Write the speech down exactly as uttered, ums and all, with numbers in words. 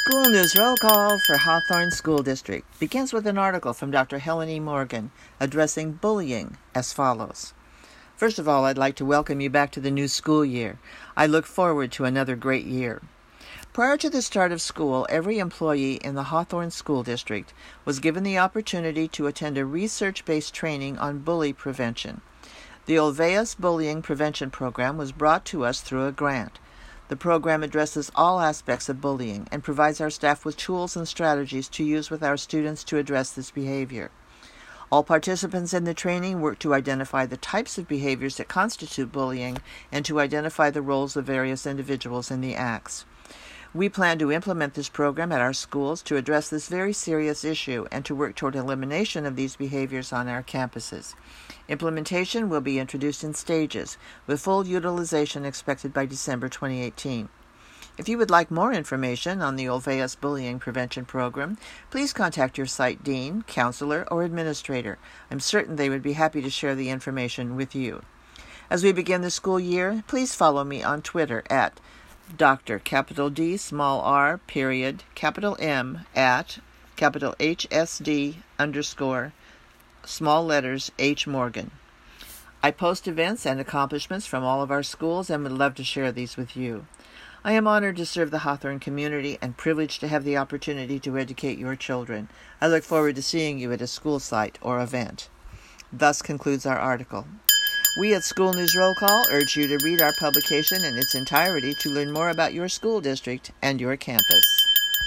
School News Roll Call for Hawthorne School District begins with an article from Doctor Helen E. Morgan addressing bullying as follows. First of all, I'd like to welcome you back to the new school year. I look forward to another great year. Prior to the start of school, every employee in the Hawthorne School District was given the opportunity to attend a research-based training on bully prevention. The Olveus Bullying Prevention Program was brought to us through a grant. The program addresses all aspects of bullying and provides our staff with tools and strategies to use with our students to address this behavior. All participants in the training work to identify the types of behaviors that constitute bullying and to identify the roles of various individuals in the acts. We plan to implement this program at our schools to address this very serious issue and to work toward elimination of these behaviors on our campuses. Implementation will be introduced in stages, with full utilization expected by December twenty eighteen. If you would like more information on the Olveus Bullying Prevention Program, please contact your site dean, counselor, or administrator. I'm certain they would be happy to share the information with you. As we begin the school year, please follow me on Twitter at Doctor capital D, small r, period, capital M, at, capital H S D, underscore, small letters, H Morgan. I post events and accomplishments from all of our schools and would love to share these with you. I am honored to serve the Hawthorne community and privileged to have the opportunity to educate your children. I look forward to seeing you at a school site or event. Thus concludes our article. We at School News Roll Call urge you to read our publication in its entirety to learn more about your school district and your campus.